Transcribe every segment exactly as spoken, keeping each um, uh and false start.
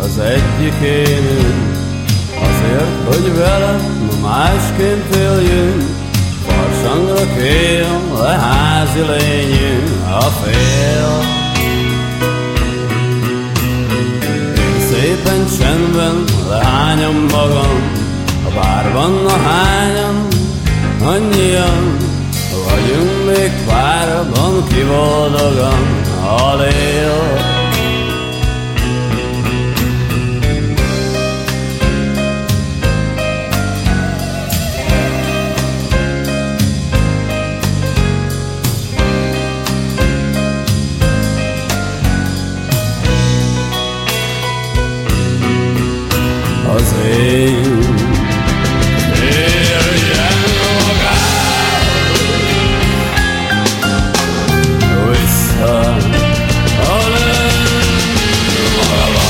az egyik énünk, azért, hogy vele ma másként éljünk. Farsangra kél le házi lényünk a fél. Én szépen csendben lehányom magam, a bárban a hányan, annyian vagyunk még párban, ki boldogan hal él. Az én térjen magához vissza a önmagában.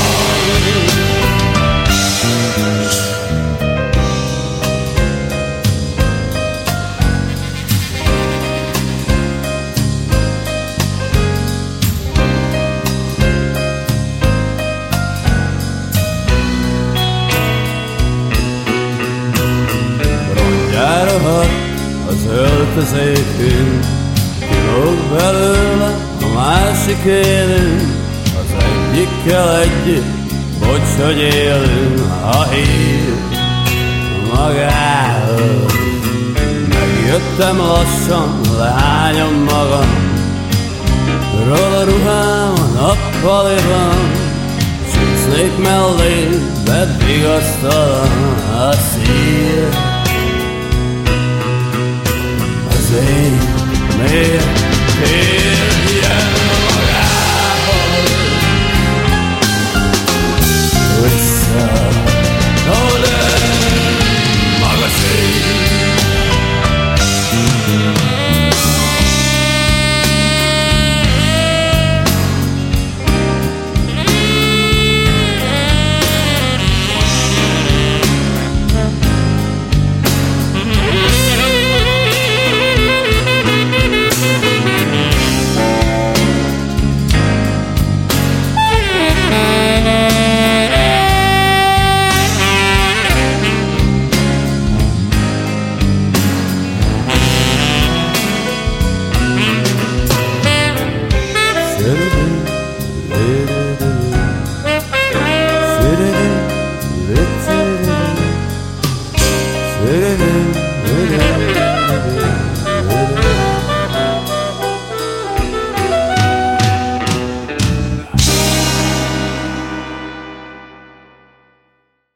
Járhat az öltözékünk, kilóg belőle a másik élünk, az egyikkel együtt, bocs, hogy élünk, ha hív magához. Megjöttem lassan, lehányom magam, róla ruhám a nappaliban, csúsznék mellé, de vigasztalan a szív. Én miért